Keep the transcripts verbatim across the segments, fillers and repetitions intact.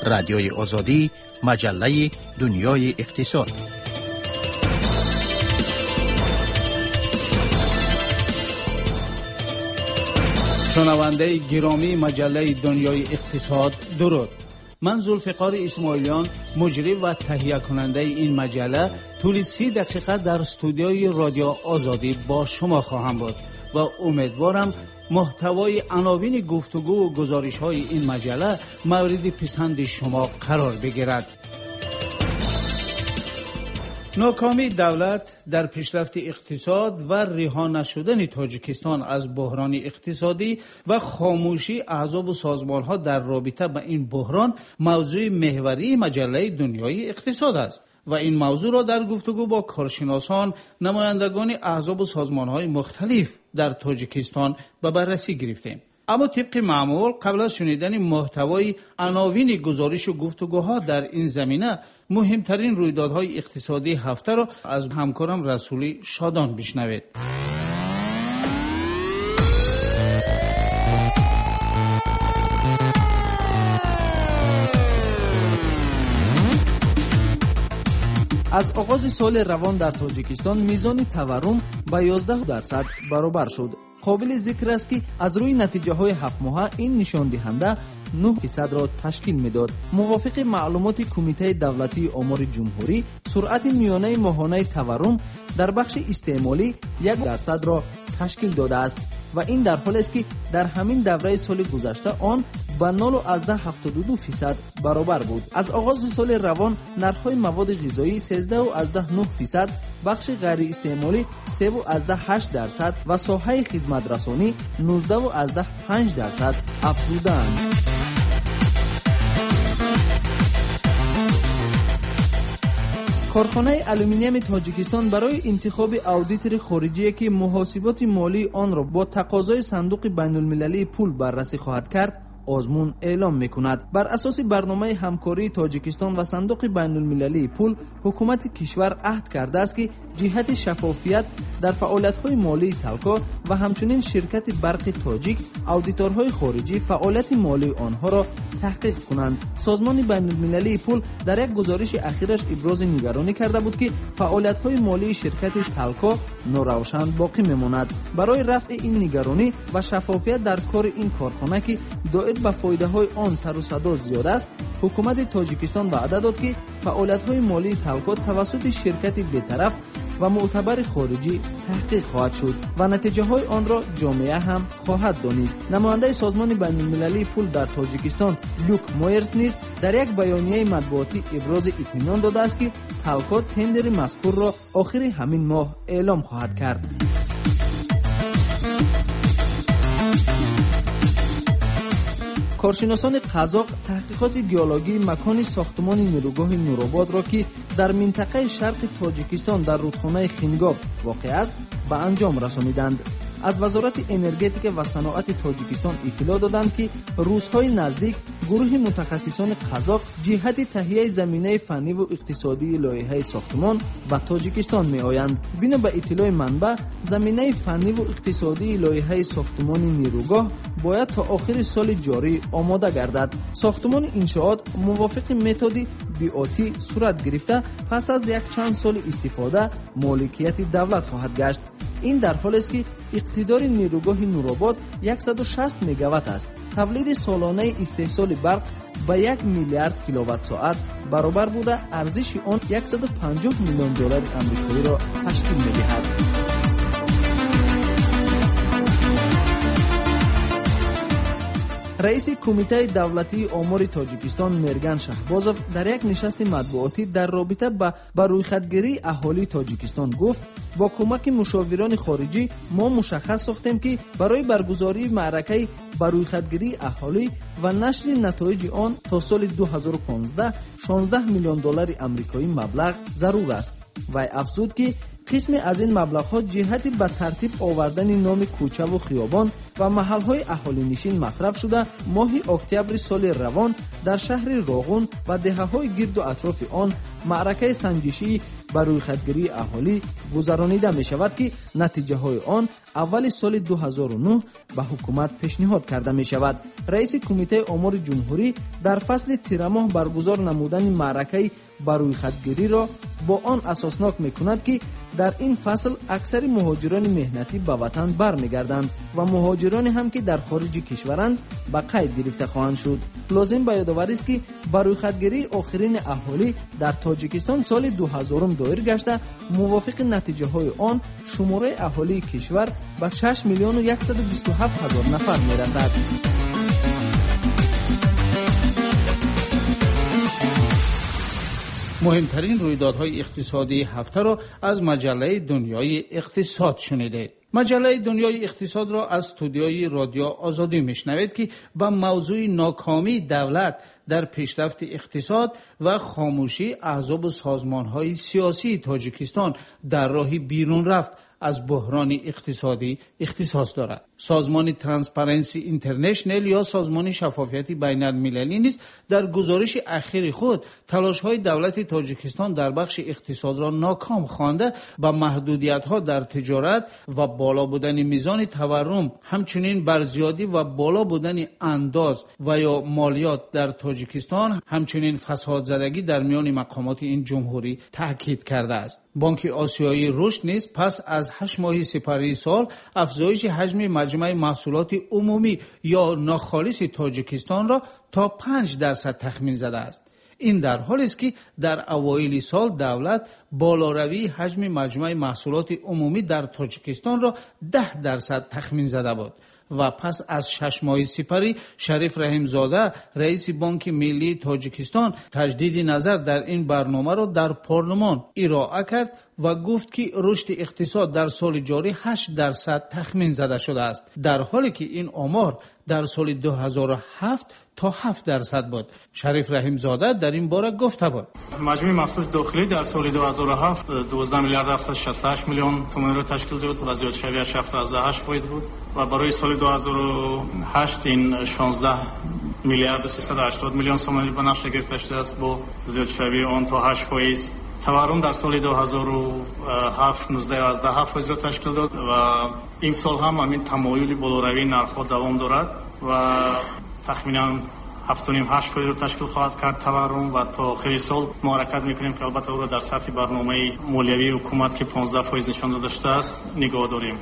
رادیوی آزادی، مجله دنیای اقتصاد. شنونده گرامی مجله دنیای اقتصاد، درود. من ذوالفقار اسماعیلیان، مجری و تهیه کننده این مجله، طول سی دقیقه در استودیوی رادیو آزادی با شما خواهم بود و امیدوارم محتوای عناوین گفتگو و گزارش های این مجله مورد پسند شما قرار بگیرد. ناکامی دولت در پیشرفت اقتصاد و رها نشدن تاجیکستان از بحران اقتصادی و خاموشی احزاب و سازمان‌ها در رابطه با این بحران موضوع محوری مجله دنیای اقتصاد است و این موضوع را در گفتگو با کارشناسان، نمایندگان احزاب و سازمان‌های مختلف در تاجیکستان به بررسی گرفتیم. اما طبق معمول قبل از شنیدن محتوای عناوین گزارش و گفتگوها در این زمینه، مهمترین رویدادهای اقتصادی هفته را از همکارم رسولی شادان بشنوید. از آغاز سال روان در تاجیکستان میزان تورم به یازده درصد برابر شد. قابل ذکر است که از روی نتیجه های هفت ماهه این نشان دهنده نه درصد را تشکیل میداد. موافق معلومات کمیته دولتی آمار جمهوری، سرعت میانه ماهانه تورم در بخش استعمالی یک درصد را تشکیل داده است و این در حالی است که در همین دوره سال گذشته آن به نود و هفتاد و دو درصد برابر بود. از آغاز سال روان نرخ‌های مواد غذایی سیزده و نه درصد، بخش غیر استعمالی سه و هشت درصد و ساحه خدمات رسانی نوزده و پنج درصد افزودند. کارخانه آلومینیوم تاجیکستان برای انتخاب اودیتور خارجی که محاسبات مالی آن را با تقاضای صندوق بین‌المللی پول بررسی خواهد کرد، آزمون اعلام میکند. بر اساس برنامه همکاری تاجیکستان و صندوق بین‌المللی پول، حکومت کشور عهد کرده است که جهت شفافیت در فعالیت‌های مالی تلکا و همچنین شرکت برق تاجیک، اودیتورهای خارجی فعالیت مالی آنها را تحقیق کنند. سازمان بین‌المللی پول در یک گزارش اخیرش ابراز نگرانی کرده بود که فعالیت‌های مالی شرکت تلکا ناروشن باقی میماند. برای رفع این نگرانی و شفافیت در کار این کارخانه که دائر به فایده های آن سر و صدا زیاد است، حکومت تاجیکستان وعده داد که فعالیت های مالی تلکا توسط شرکت بی‌طرف و معتبر خارجی تحقیق خواهد شد و نتیجه های آن را جامعه هم خواهد دانست. نماینده سازمان بین‌المللی پول در تاجیکستان لوک مویرز نیز در یک بیانیه مطبوعاتی ابراز اطمینان داده است که تلکا تندر مذکور را آخر همین ماه اعلام خواهد کرد. کارشناسان قزاق تحقیقات گیولوژی مکان ساختمان نیروگاه نورآباد را که در منطقه شرق تاجیکستان در رودخانه خنگاب واقع است به انجام رسانیدند. از وزارت انرژتیک و صنعت تاجیکستان اطلاع دادند که روزهای نزدیک گروه متخصصان قزاق جهت تهیه زمینه فنی و اقتصادی لایحه ساختمان به تاجیکستان می آیند. بنا به اطلاع منبع، زمینه فنی و اقتصادی لایحه ساختمان نیروگاه باید تا آخر سال جاری آماده گردد. ساختمان انشاءات موافق متد بی‌آتی صورت گرفته پس از یک چند سال استفاده مالکیت دولت خواهد گشت. این در حالی است که اقتدار نیروگاه نورآباد صد و شصت مگاوات است. تولید سالانه استحصال برق به یک میلیارد کیلووات ساعت برابر بوده، ارزش آن صد و پنجاه میلیون دلار آمریکایی را تشکیل می‌دهد. رئیس کمیته دولتی آمار تاجیکستان مرگان شهبازوف در یک نشست مطبوعاتی در رابطه با رویخدگیری اهالی تاجیکستان گفت: با کمک مشاوران خارجی ما مشخص ساختیم که برای برگزاری معرکه بر رویخدگیری اهالی و نشر نتایج آن تا سال دو هزار و پانزده شانزده میلیون دلار آمریکایی مبلغ ضرور است. و افزود که قسم از این مبلغ‌ها جهت به ترتیب آوردن نام کوچه و خیابان و محل‌های اهالی نشین مصرف شده ماه اکتبر سال روان در شهر راغون و دهه‌های گرد و اطراف آن معرکه سنجشی بر روی خودگیری اهالی گذرانیده می شود که نتیجه های آن اول سال دو هزار و نه به حکومت پیشنهاد کرده می شود. رئیس کمیته امور جمهوری در فصل تیر ماه برگزار نمودن معرکه بر روی خودگیری را با آن اساسناک می کند که در این فصل اکثر مهاجران مهنتی به وطن برمیگردند و مهاجرانی هم که در خارج کشورند به قید گرفته خواهند شد. لازم به یادآوری است که بر روی خودگیری آخرین اهالی در تاجیکستان سال دو هزار دایر گشته، موافق نتیجه های آن شماره اهالی کشور به شش میلیون و صد و بیست و هفت هزار نفر می رسد. مهمترین رویدادهای اقتصادی هفته را از مجله دنیای اقتصاد شنیدید. مجله دنیای اقتصاد را از استودیوی رادیو آزادی میشنوید که با موضوع ناکامی دولت در پیشرفت اقتصاد و خاموشی احزاب و سازمان‌های سیاسی تاجیکستان در راه بیرون رفت از بحران اقتصادی اختصاص دارد. سازمان ترانسپرنسی اینترنشنل یا سازمان شفافیت بین المللی نیز در گزارش اخیر خود تلاش‌های دولت تاجیکستان در بخش اقتصاد را ناکام خوانده و محدودیت‌ها در تجارت و بالا بودن میزان تورم، همچنین برزیادی و بالا بودن انداز و یا مالیات در تاجیکستان، همچنین فساد زدگی در میان مقامات این جمهوری تاکید کرده است. بانک آسیایی رشد نیز پس از هشت ماه سپری سال افزایش حجم مجمع محصولات عمومی یا ناخالص تاجیکستان را تا پنج درصد تخمین زده است. این در حالی است که در اوایل سال دولت بالاروی حجم مجمع محصولات عمومی در تاجیکستان را ده درصد تخمین زده بود و پس از شش ماه سپری شریف رحیمزاده رئیس بانک ملی تاجیکستان تجدید نظر در این برنامه را در پارلمان ارائه کرد و گفت که رشد اقتصاد در سال جاری هشت درصد تخمین زده شده است، در حالی که این آمار در سال دو هزار و هفت تا هفت درصد بود. شریف رحیمزاده در این باره گفته بود: مجموع محصول داخلی در سال دو هزار و هفت دوازده میلیارد هفتصد و شصت و هشت میلیون تومان را تشکیل داد و زیادشویش هفتاد و هشت درصد بود و برای سال دو هزار و هشت این شانزده میلیارد و سیصد و هشتاد میلیون تومان به نقشه گرفته شده است با زیادشوی آن تا هشت درصد. تورم در سال دو هزار و هفت نوزده و هفت درصد را تشکیل داد و این سال هم همین تمایل بالاروی نرخ‌ها دوام دارد و تخمینا هفت و نیم هشت درصد را تشکیل خواهد کرد تورم و تا آخر سال ما حرکت می‌کنیم که البته او را در سطح برنامه مالیوی حکومت که پانزده درصد نشان داده شده است نگاه داریم.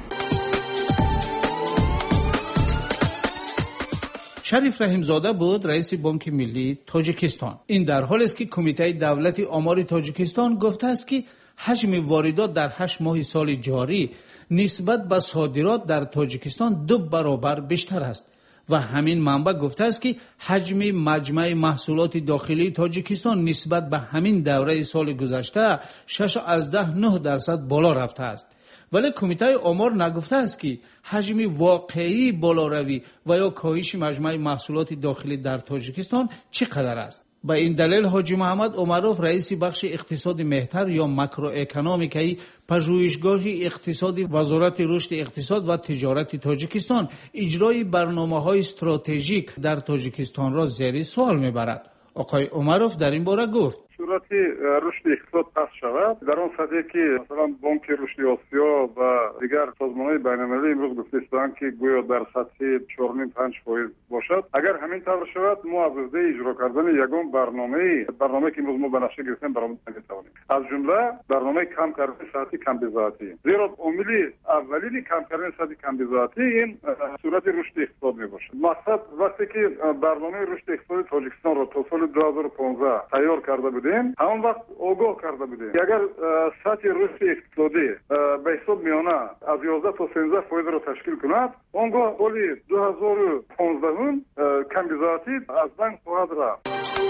شریف رحیمزاده بود رئیس بانک ملی تاجیکستان. این در حالی است که کمیته دولتی آمار تاجیکستان گفته است که حجم واردات در هشت ماه سال جاری نسبت به صادرات در تاجیکستان دو برابر بیشتر است و همین منبع گفته است که حجم مجمع محصولات داخلی تاجیکستان نسبت به همین دوره سال گذشته شش از ده نه درصد بالا رفته است. ولی کمیته آمار نگفته است که حجم واقعی بالاروی و یا کاهش مجمع محصولات داخلی در تاجیکستان چقدر است. به این دلیل حاجی محمد عمروف رئیس بخش اقتصاد مهتر یا ماکرو اکونومیکای پژوهشگاه اقتصادی وزارت رشد اقتصاد و تجارت تاجیکستان اجرای برنامه‌های استراتژیک در تاجیکستان را زیر سوال می‌برد. آقای عمروف در این باره گفت: صورت رشد اقتصاد پس شود در آن سطحی که مثلا بانک رشد آسیا و دیگر سازمان‌های بین‌المللی امروز گفته‌اند که گویا در سطح چهار و نیم پنج درصد باشد، اگر همین طور شود ما از عهده اجرا کردن یگان برنامه برنامه که امروز ما به نقشه گرفتیم برآمد نمی‌توانیم، از جمله برنامه کم کردن سطح کمبزاعتی. زیرا عامل اولی کم کردن سطح کمبزاعتی این صورت رشد اقتصاد میباشد. مقصد وقتی که برنامه رشد اقتصادی تاجیکستان را تا سال دو هزار و پانزده تیار کرده بودیم، همون وقت آگاه کرده بودیم اگر سطح رشد اقتصادی به حساب میانه از یازده تا سیزده درصد را تشکیل کند، آنگاه سال دو هزار و پانزده کمبزاعتی از بین خواهد رفت.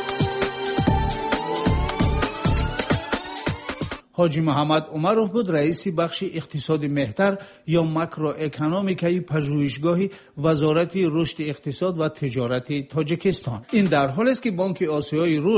حاجی محمد عمروف بود رئیس بخش اقتصاد مهتر یا ماکرو اکونومیکای پژوهشگاه وزارت رشد اقتصاد و تجارت تاجیکستان. این در حالی است که بانک آسیایی رشد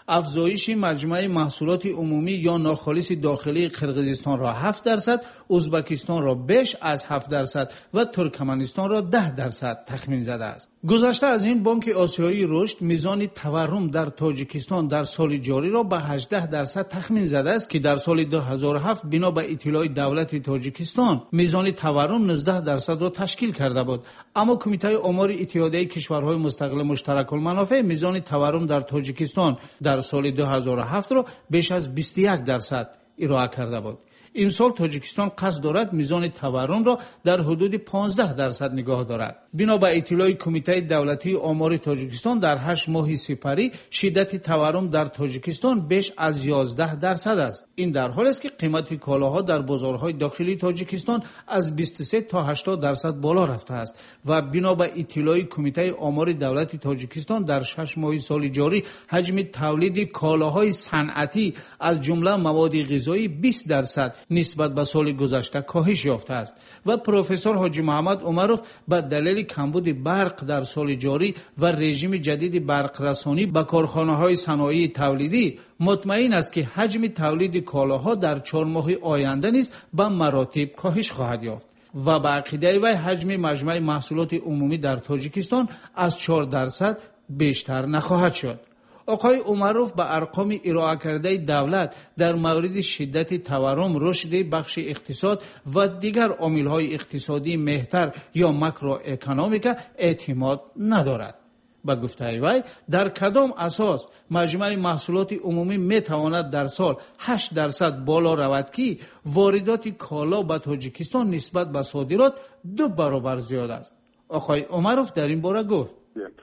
افزایش مجموع محصولات عمومی یا ناخالص داخلی قرقیزستان را هفت درصد، ازبکستان را بیش از هفت درصد و ترکمنستان را ده درصد تخمین زده است. گذشته از این بانک آسیایی رشد میزان تورم در تاجیکستان در سال جاری را به هجده درصد تخمین زده است که در سال دو هزار و هفت بنا به اطلاع دولت تاجیکستان میزان تورم نوزده درصد را تشکیل کرده بود. اما کمیته آمار اتحادیه کشورهای مستقل مشترک المنافع میزان تورم در تاجیکستان در سال دو هزار و هفت را بیش از بیست و یک درصد ارائه کرده بود. امسال تاجیکستان قصد دارد میزان تورم را در حدود پانزده درصد نگاه دارد. بنا به اطلاع کمیته دولتی آمار تاجیکستان در هشت ماه سپری شدت تورم در تاجیکستان بیش از یازده درصد است. این در حالی است که قیمت کالاها در بازارهای داخلی تاجیکستان از بیست و سه تا هشتاد درصد بالا رفته است و بنا به اطلاع کمیته آمار دولتی تاجیکستان در شش ماه سال جاری حجم تولید کالاهای صنعتی از جمله مواد غذایی بیست درصد نسبت به سال گذشته کاهش یافته است و پروفسور حاجی محمد عمروف به دلیل کمبود برق در سال جاری و رژیم جدید برق رسانی به کارخانه‌های صنایع تولیدی مطمئن است که حجم تولید کالاها در چهار ماه آینده نیز به مراتب کاهش خواهد یافت و به عقیده وی حجم مجموع محصولات عمومی در تاجیکستان از چهار درصد بیشتر نخواهد شد. آقای عمروف به ارقام ارائه کرده دولت در مورد شدت تورم، رشد بخش اقتصاد و دیگر عامل‌های اقتصادی مهتر یا ماکرو اکونومیک اعتماد ندارد. با گفته وی در کدام اساس مجموع محصولات عمومی می تواند در سال هشت درصد بالا رود که واردات کالا به تاجیکستان نسبت به صادرات دو برابر زیاد است. آقای عمروف در این باره گفت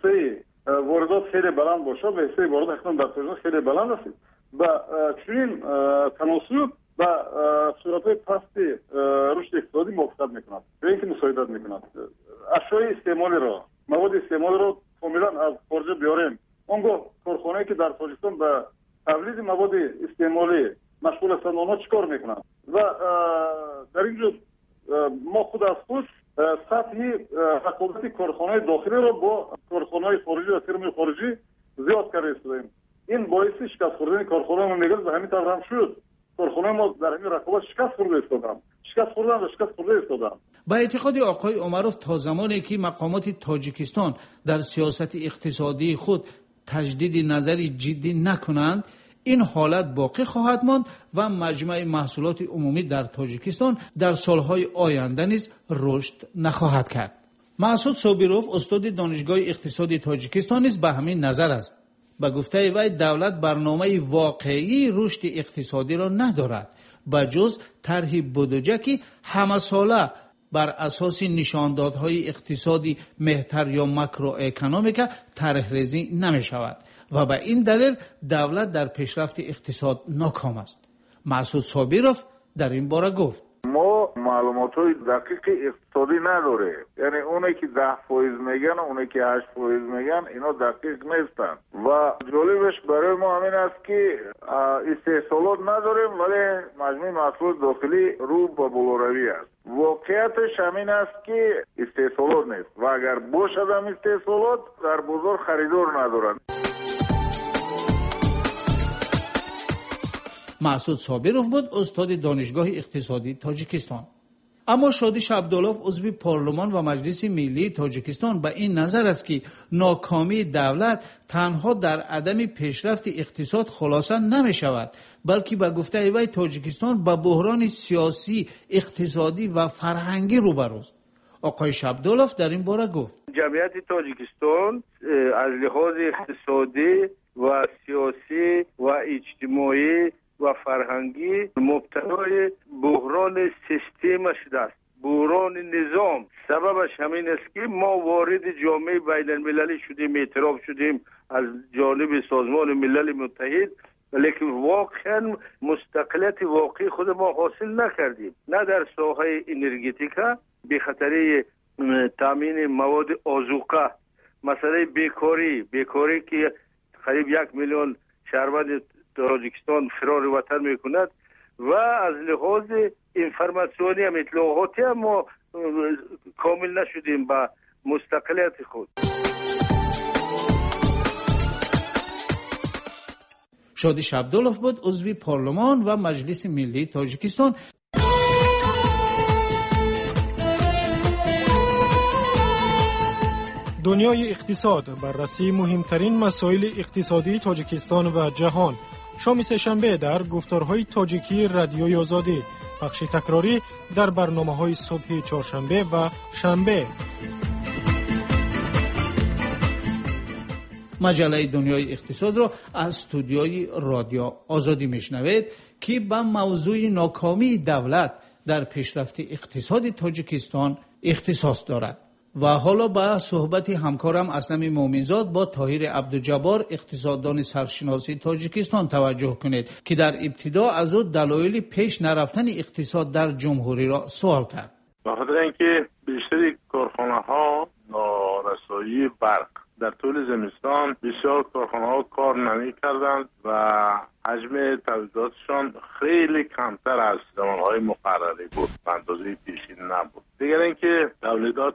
واردات خیلی بلند باشه به حساب واردات اکنون در تاجیکستان خیلی بلند است و چنین تناسب با صورت‌های پست رشد اقتصادی موافقت میکند و اینکه مساعدت میکند. اشیاء استعمالی را مواد استعمالی را کاملا از خارج بیاریم. اونگاه کارخانه‌ای که در تاجیکستان به تولید مواد استعمالی مشغول هستند آنها چیکار میکنند و در اینجا ما خود از خود سطح رقابت کارخانه‌های داخلی را با کارخانه‌های خارجی و فرم‌های خارجی زیاد کرده استیم. این باعث شکست خوردن کارخانه ما میگه به همین طور هم شد. کارخانه ما در این رقابت شکست خورده استادم. شکست خوردن و شکست خورده استادم. با اعتقاد آقای عمروف تا زمانی که مقامات تاجیکستان در سیاست اقتصادی خود تجدید نظری جدی نکنند این حالت باقی خواهد ماند و مجموع محصولات عمومی در تاجیکستان در سالهای آینده نیز رشد نخواهد کرد. مسعود صابروف استاد دانشگاه اقتصادی تاجیکستان نیز به همین نظر است. به گفته وی دولت برنامه واقعی رشد اقتصادی را ندارد به جز طرح بودجه که همه ساله بر اساس نشاندادهای اقتصادی مهتر یا ماکرو اکونومیک طرح ریزی نمی شود و به این دلیل دولت در پیشرفت اقتصاد ناکام است. مسعود صابروف در این باره گفت ما معلومات‌های دقیق اقتصادی نداره، یعنی اونایی که ده فایز میگن و اونایی که هشت فایز میگن اینا دقیق نیستن و جالبش برای ما همین است که استحصالات نداریم ولی مجموع محصولات داخلی رو به بالاروی است. واقعیتش همین است که استحصالات نیست و اگر باشد هم استحصالات در بازار خریدار ندارن. مسعود صابروف بود استاد دانشگاه اقتصادی تاجیکستان. اما شادیش عبدالله عضو پارلمان و مجلس ملی تاجیکستان به این نظر است که ناکامی دولت تنها در عدم پیشرفت اقتصاد خلاصه نمی شود بلکه به گفته وی تاجیکستان به بحران سیاسی، اقتصادی و فرهنگی روبروست. آقای عبدالله در این باره گفت جمعیت تاجیکستان از لحاظ اقتصادی و سیاسی و اجتماعی و فرهنگی مبتلای بحران سیستم شده است، بحران نظام. سببش همین است که ما وارد جامعه بین المللی شدیم، اعتراف شدیم از جانب سازمان ملل متحد، لیکن واقعا مستقلیت واقعی خود ما حاصل نکردیم، نه در ساحه انرژتیکا به خاطر تامین مواد آذوقه، مسئله بیکاری بیکاری که قریب یک میلیون شهروند تاجیکستان فرار وطن میکند و از لحاظ انفرماسیونی هم اطلاعاتی هم ما کامل نشدیم با مستقلیت خود. شادیش عبدالله بود عضو پارلمان و مجلس ملی تاجیکستان. دنیای اقتصاد، بررسی مهمترین مسائل اقتصادی تاجیکستان و جهان. شام سه‌شنبه در گفتارهای تاجیکی رادیوی آزادی، بخش تکراری در برنامه‌های صبح چهارشنبه و شنبه. مجله دنیای اقتصاد را از استودیوی رادیو آزادی میشنوید که به موضوع ناکامی دولت در پیشرفت اقتصادی تاجیکستان اختصاص دارد. و حالا به صحبت همکارم اسلم مومنزاد با طاهر عبدالجبار اقتصاددان سرشناسی تاجیکستان توجه کنید که در ابتدا از او دلایل پیش نرفتن اقتصاد در جمهوری را سوال کرد. به خاطر اینکه بیشتری کارخانه‌ها نارسایی برق در طول زمستان بسیار کارخانه‌ها کار نمی‌کردند و حجم تولیداتشان خیلی کمتر از زمانهای مقرری بود، به اندازه پیشین نبود. دیگر اینکه تولیدات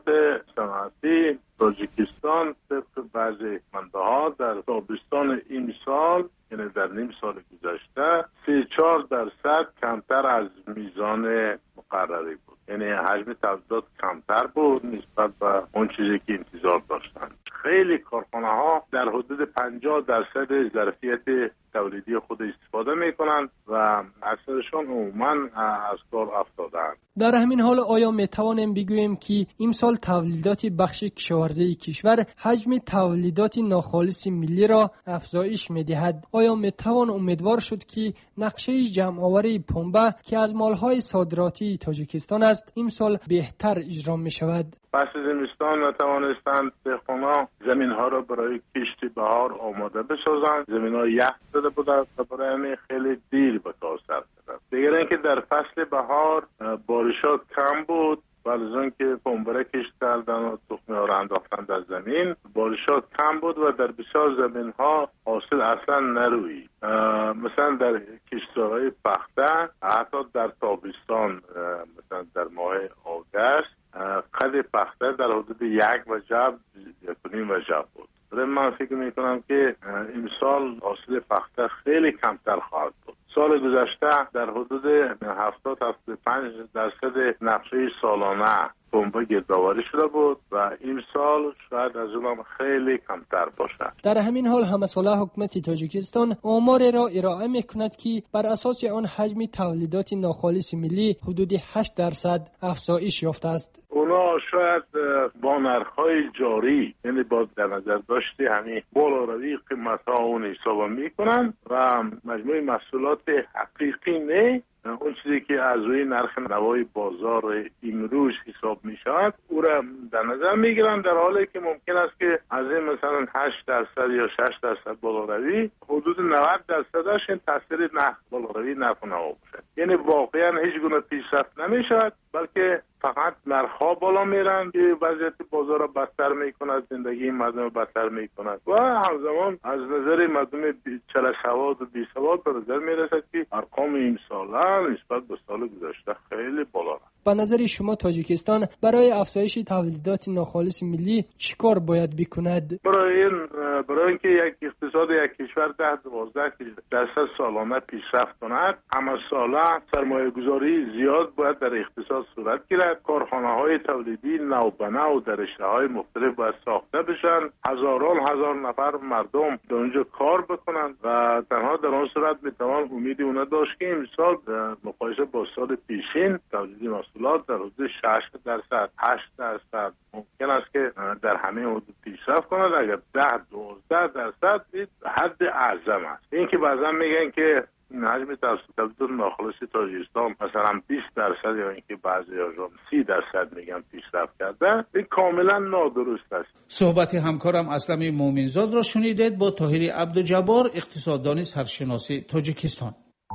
صنعتی تاجیکستان طبق بعضی منبع‌ها در تابستان این سال، یعنی در نیم سال گذشته، سی و چهار درصد کمتر از میزان مقرری بود. یعنی حجم تولیدات کمتر بود نسبت به اون چیزی که انتظار داشتند. خیلی کارخانه ها در حدود پنجاه درصد ظرفیت تولیدی خود استفاده میکنند و اکثرشان عموما از کار افتادند. در همین حال آیا میتوانیم بگوییم که امسال تولیدات بخش کشاورزی کشور حجم تولیدات ناخالص ملی را افزایش میدهد؟ آیا میتوان امیدوار شد که نقشه جمع آوری پنبه که از مالهای صادراتی تاجیکستان است امسال بهتر اجرا میشود؟ پس زمستان نتوانستند دهقانان زمین ها را برای کشت بهار آماده بسازند. زمین ها یخ زده بودند و برای همین خیلی دیر به کار سر شدند. دیگر اینکه در فصل بهار بارشات کم بود و از اون که پنبه کشت کردن و تخمه ها را انداختن در زمین، بارشات کم بود و در بسیار زمین ها حاصل اصلا نروید. مثلا در کشتزارهای پخته حتی در تابستان، مثلا در ماه آگوست، قد پخته در حدود یک وجب یک و نیم وجب بود. من فکر میکنم که امسال حاصل پخته خیلی کمتر خواهد بود. سال گذشته در حدود هفتاد تا هفتاد و پنج درصد نقشه سالانه پنبه گردآوری شده بود و این سال شاید از اونم خیلی کمتر باشد. در همین حال همساله حکومت تاجیکستان آمار را ارائه میکند که بر اساس آن حجم تولیدات ناخالص ملی حدود هشت درصد افزایش یافته است. اونا شاید با نرخ‌های جاری، یعنی با در نظر داشته همین بالاروی قیمت‌ها اون حساب میکنن و مجموع محصولات حقیقی نه، اون چیزی که از روی نرخ نوای بازار امروز حساب می شود او را در نظر می گیرن، در حالی که ممکن است که از این مثلا هشت درصد یا شش درصد بالاروی حدود نود درصدش این تاثیر نرخ بالاروی نرخ نوا باشد. یعنی واقعا هیچ گونه پیشرفت نمی شود، بلکه فقط نرخ‌ها بالا میرن که وضعیت بازار را بدتر میکند، زندگی مردم بدتر میکند و همزمان از نظر مردم چل سواد و بی سواد به نظر میرسد که ارقام این ساله نسبت به سال گذشته خیلی بالا است. به نظر شما تاجیکستان برای افزایش تولیدات ناخالص ملی چیکار باید بکند؟ برای این برای اینکه یک اقتصاد یک کشور ده دوازده درصد سالانه پیشرفت کند، همه ساله سرمایه گذاری زیاد باید در اقتصاد صورت گیرد. کارخانه های تولیدی نو به نو در رشته های مختلف باید ساخته بشن، هزاران هزار نفر مردم در اونجا کار بکنند و تنها در آن صورت میتوان امیدی اونا داشت که امسال مقایسه با سال پیشین تولیدی محصولات در حدود شش درصد هشت درصد ممکن است که در همه حدود پیشرفت کند. اگر ده دوازده درصد حد اعظم است. این که بعضا میگن که حجم تولیدات ناخالص تاجیکستان مثلا بیست درصد یا اینکه بعضی ها سی درصد میگن پیشرفت کرده، این کاملا نادرست است. صحبت همکارم اسلم مومنزاد را شنیدید با طاهر عبدالجبار اقتصاددان سرشناسی تاجیکستان.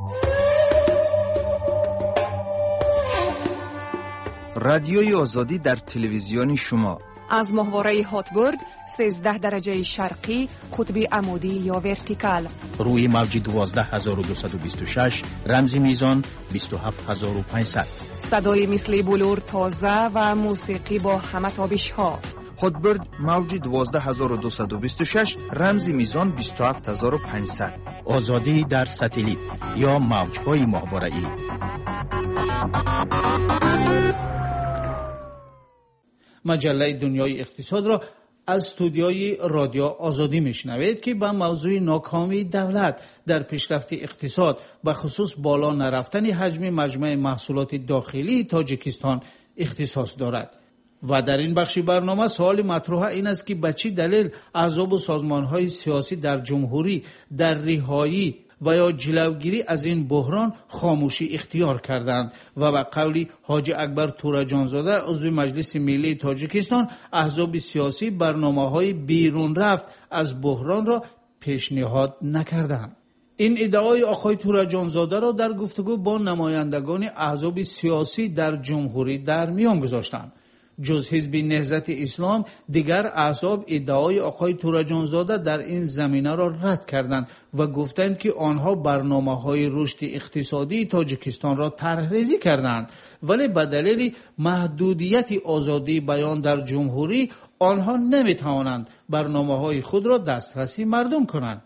رادیوی آزادی در تلویزیون شما از ماهواره هاتبورد سیزده درجه شرقی قطب عمودی یا ورتیکال روی موج دوازده هزار و دویست و بیست و شش رمزی میزان بیست و هفت هزار و پانصد. صدای مثل بلور تازه و موسیقی با همه تابش ها. هاتبرد موج دوازده هزار و دویست و بیست و شش رمز میزان بیست و هفت هزار و پانصد. آزادی در ساتلیت یا موج‌های ماهواره‌ای. مجله دنیای اقتصاد را از استودیوی رادیو آزادی میشنوید که به موضوع ناکامی دولت در پیشرفت اقتصاد به خصوص بالا نرفتن حجم مجموع محصولات داخلی تاجیکستان اختصاص دارد. و در این بخش برنامه سوال مطروح این است که به چه دلیل احزاب و سازمان‌های سیاسی در جمهوری در رهایی و یا جلوگیری از این بحران خاموشی اختیار کردند و به قول حاجی اکبر تورجانزاده عضو مجلس ملی تاجیکستان احزاب سیاسی برنامه‌های بیرون رفت از بحران را پیشنهاد نکردند. این ادعای آقای تورجانزاده را در گفتگو با نمایندگان احزاب سیاسی در جمهوری در میان گذاشتند. جز حزب نهضت اسلام دیگر احزاب ادعای آقای تورجانزاده در این زمینه را رد کردند و گفتند که آنها برنامه‌های رشد اقتصادی تاجیکستان را طرح‌ریزی کردند، ولی به دلیل محدودیت آزادی بیان در جمهوری آنها نمی‌توانند برنامه‌های خود را دسترسی مردم کنند.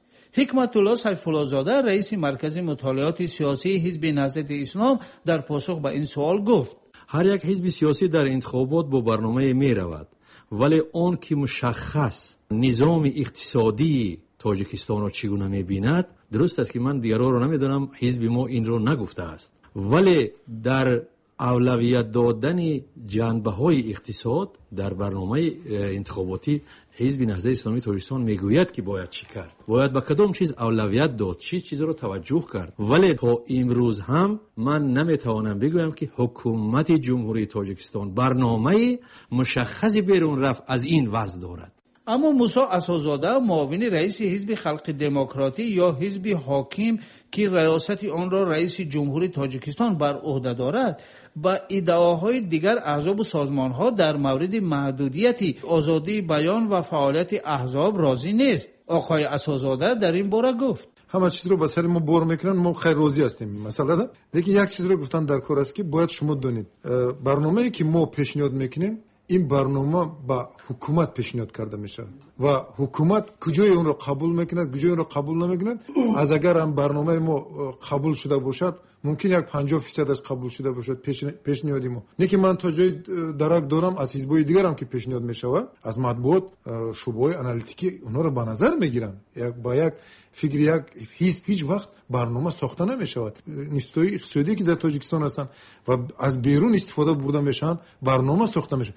حکمت الله سیف‌الله زاده رئیس مرکز مطالعات سیاسی حزب نهضت اسلام در پاسخ به این سوال گفت: هر یک حزب سیاسی در انتخابات با برنامه می رود، ولی آن که مشخص نظام اقتصادی تاجیکستان را چگونه می بیند، درست است که من دیگرها را نمی دانم، حزب ما این را نگفته است، ولی در اولویت دادن جنبه های اقتصاد در برنامه انتخاباتی حزب نهضت اسلامی تاجیکستان میگوید که باید چی کرد، باید به کدام چیز اولویت داد، چی چیز را توجه کرد. ولی تا امروز هم من نمیتوانم بگویم که حکومت جمهوری تاجیکستان برنامه مشخصی بیرون رفت از این وضع دارد. اما موسی اساس‌زاده معاون رئیس حزب خلق دموکراتی یا حزب حاکم که ریاست آن را رئیس جمهوری تاجیکستان بر عهده دارد، با ادعاهای دیگر احزاب و سازمان‌ها در مورد محدودیت آزادی بیان و فعالیت احزاب راضی نیست. آقای اساس‌زاده در این باره گفت: همه چیز رو به سر ما بار میکنن، ما خیر راضی هستیم. مثلا دیگه یک چیز رو گفتن در کار است که باید شما دونید برنامه‌ای که ما پیشنهاد میکنیم این برنامه با حکومت پیشنهاد کرده میشه و حکومت کجای اون رو قبول میکنه کجای اون رو قبول نمیکنه. از اگر هم برنامه ما قبول شده باشد ممکن یک پنجاه درصدش قبول شده باشد پیشنهادی ما، نه که من تا جای درک دارم از حزبای دیگر هم که پیشنهاد میشود از مطبوعات شبهه آنالیتیکی اونها رو به نظر میگیرن. یک با یک فکر یک حزب هیچ وقت برنامه ساخته نمیشود. نیستوی اقتصادی که در تاجیکستان هستن و از بیرون استفاده برده میشن برنامه ساخته میشه.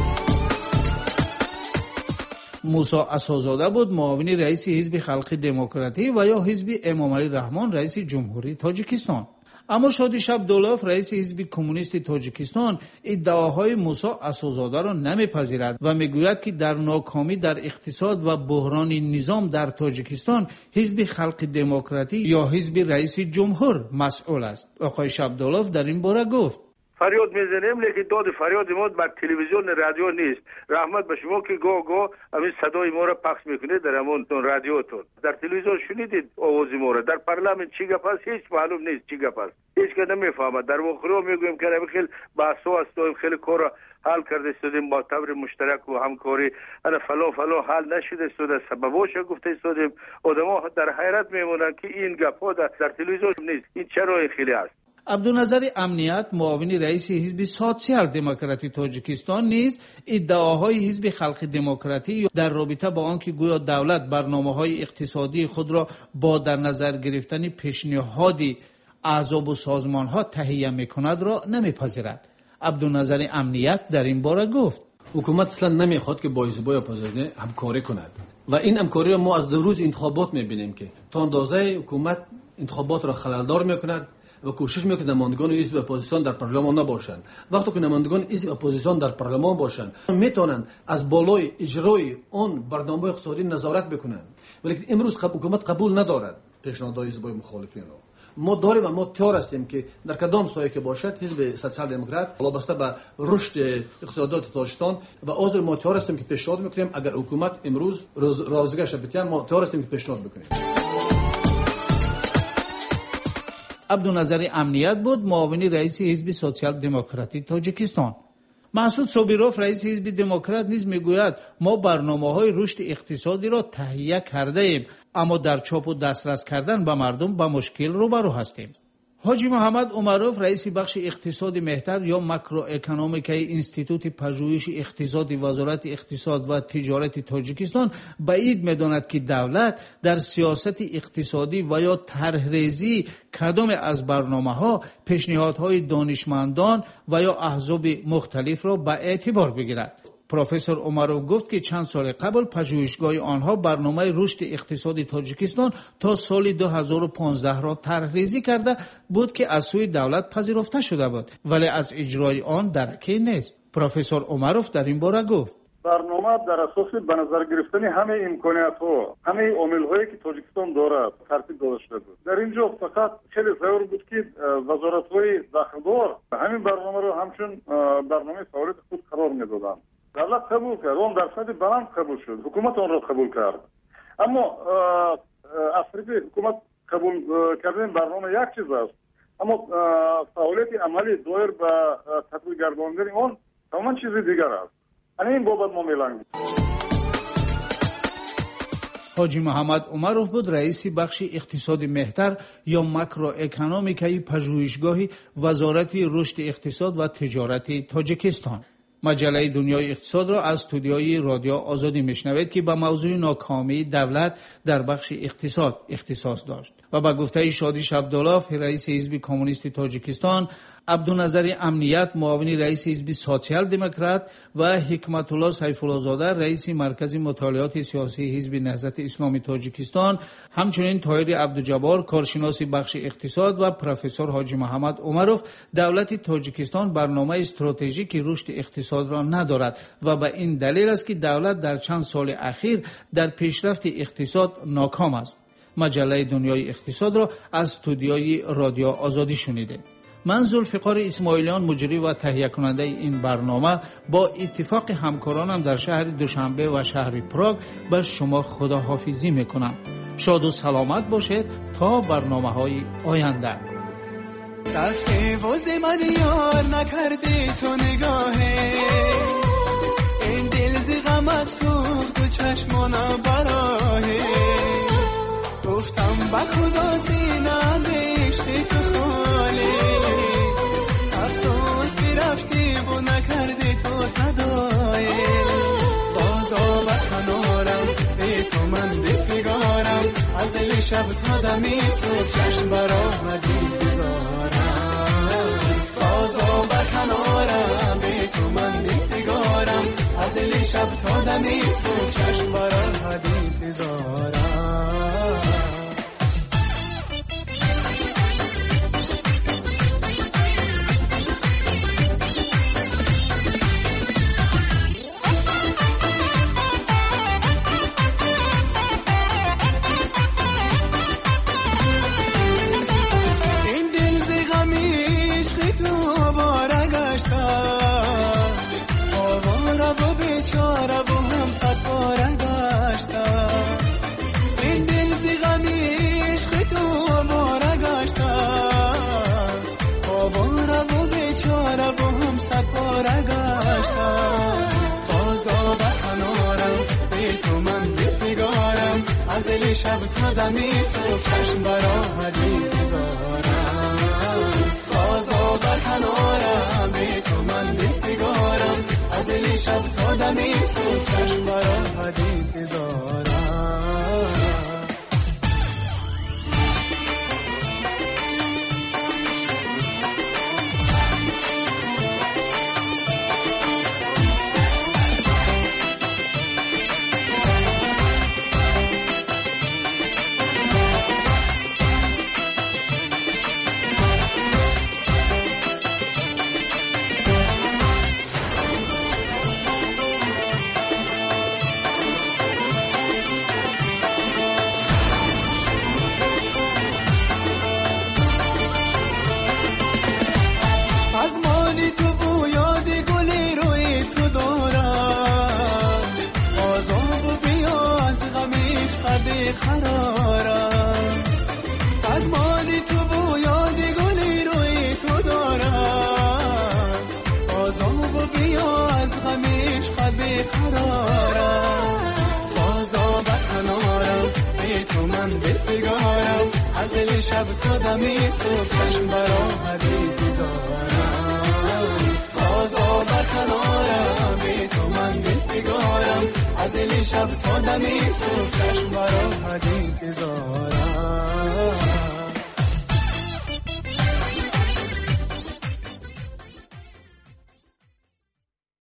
موسی اساس‌زاده بود معاون رئیس حزب خلق دموکراتی و یا حزب امامعلی رحمان رئیس جمهوری تاجیکستان. اما شادی شبدولوف رئیس حزب کمونیست تاجیکستان ادعاهای موسی اساس‌زاده را نمیپذیرد و میگوید که در ناکامی در اقتصاد و بحران نظام در تاجیکستان حزب خلق دموکراتی یا حزب رئیس جمهور مسئول است. آقای شبدولوف در این باره گفت: فریاد میزنیم لیکن داد فریاد ما بر تلویزیون رادیو نیست. رحمت به شما که گاه گاه همین صدای ما را پخش میکنید در همون رادیوتون. در تلویزیون شنیدید آواز ما را، در پارلمان چی گپ است هیچ معلوم نیست چی گپ است، هیچ که نمیفهمد. در مخرو میگویم که خیلی بحثو است، خیلی کار حل کرده استودیم با تبر مشترک و همکاری، انا فلان فلان حل نشده استود سبباش گفته استودیم. آدما در حیرت میمونن که این گپا در, در تلویزیون نیست، این چرا خیلی است. عبدالنظر امنیت معاون رئیس حزب سوسیال دموکراتی تاجیکستان نیز ادعاهای حزب خلق دموکراتی در رابطه با آنکه گویا دولت برنامه‌های اقتصادی خود را با در نظر گرفتن پیشنهاد احزاب و سازمان‌ها تهیه می‌کند را نمی‌پذیرد. عبدالنظر امنیت در این باره گفت: حکومت اصلا نمیخواد که با حزب‌های اپوزیسیون همکاری کند و این همکاری را ما از دو روز انتخابات می‌بینیم که تا اندازه حکومت انتخابات را خلل‌دار می‌کند و کوشش میکنه که نمایندگان حزب اپوزیسیون در پارلمان نباشند. وقتی که نمایندگان حزب اپوزیسیون در پارلمان باشند میتونند از بالای اجرای اون برنامه اقتصادی نظارت بکنند، ولی امروز حکومت قبول ندارد پیشنهادات حزب‌های مخالفین را. ما داریم و ما تیار هستیم که در کدام سایه که باشد حزب سوسیال دموکرات وابسته به رشد اقتصادات تاجیکستان و عضو ما تیار هستیم که پیشنهاد میکنیم اگر حکومت امروز رازگشت بتیان ما تیار هستیم که پیشنهاد بکنیم. عبدالنظر امنیت بود معاون رئیس حزب سوسیال دموکراتی تاجیکستان. مسعود صابیروف رئیس حزب دموکرات نیز میگوید ما برنامه‌های رشد اقتصادی را تهیه کرده ایم، اما در چاپ و دسترس کردن به مردم با مشکل روبرو هستیم. حاجی محمد عمروف رئیس بخش اقتصاد مهتر یا ماکرو اکونومیکای انستیتوت پژوهش اقتصادی وزارت اقتصاد و تجارت تاجیکستان بعید می‌داند که دولت در سیاست اقتصادی و یا طرح‌ریزی کدام از برنامه‌ها پیشنهادهای دانشمندان و یا احزاب مختلف را به اعتبار بگیرد. پروفسور عمروف گفت که چند سال قبل پژوهشگاه آنها برنامه رشد اقتصادی تاجیکستان تا سال دو هزار و پانزده را طرح‌ریزی کرده بود که از سوی دولت پذیرفته شده بود، ولی از اجرای آن درکی نیست. پروفسور عمروف در این باره گفت برنامه در اساس به نظر گرفتن همه امکانیت‌ها، همه عامل‌هایی که تاجیکستان دارد ترتیب داده شده بود. در اینجا فقط خیلی ضرور بود که وزارت‌های داخلدار همین برنامه را همچون برنامه فعالیت خود قرار می‌دادند. دولت قبول کرد، اون درصد بلند قبول شد، حکومت آن را قبول کرد. اما افریقی حکومت قبول کردن برنامه یک چیز است، اما فعالیت عملی دایر به تطبیق گرداندن آن تماما چیز دیگر است. این بابت ما می‌لنگیم. حاجی محمد عمروف بود رئیس بخش اقتصاد مهتر یا ماکرو اکونومیکای پژوهشگاه وزارت رشد اقتصاد و تجارت تاجیکستان. مجله دنیای اقتصاد را از استودیوی رادیو آزادی میشنوید که به موضوع ناکامی دولت در بخش اقتصاد اختصاص داشت و با گفته شادیش عبدالله رئیس حزب کمونیست تاجیکستان، عبدالنظر امنیت معاون رئیس حزب سوسیال دموکرات و حکمت الله سیف الله زاده رئیس مرکز مطالعات سیاسی حزب نهضت اسلامی تاجیکستان، همچنین طاهر عبدالجبار کارشناس بخش اقتصاد و پروفسور حاجی محمد عمروف دولت تاجیکستان برنامه استراتژیک رشد اقتصاد را ندارد و به این دلیل است که دولت در چند سال اخیر در پیشرفت اقتصاد ناکام است. مجله دنیای اقتصاد را از استودیوی رادیو آزادی شنیده. من ذوالفقار اسماعیلیان مجری و تهیه کننده این برنامه با اتفاق همکارانم در شهر دوشنبه و شهر پراگ به شما خداحافظی میکنم. شاد و سلامت باشید تا برنامه های آینده. رفتی وز من یار نکردی تو نگاهه، این دل زی غمت سوخت و چشمانا براهه، گفتم به خدا سینم عشقی تو خاله، افسوس برفتی و نکردی تو صدای، بازا و کنارم به تو من بفگارم، از دل شب تا دمی صبح چشم برآمدی بزارم، بازا و کنارم به تو من بفگارم، از دل شب تا دمی صبح چشم برآمدی بزارم. شب تا دمی صبح چشم برآمدی بزارم، بازا بر کنارم به تو من بفگارم، از دل شب تا دمی صبح چشم برآمدی بزارم. بیا از غمیش خبی قرارم بازا به کنارم ای تو من بفگارم از دل شب تا دمی صبح چشم برا حدی بزارم بازا به کنارم ای تو من بفگارم از دل شب تا دمی صبح چشم برا حدی بزارم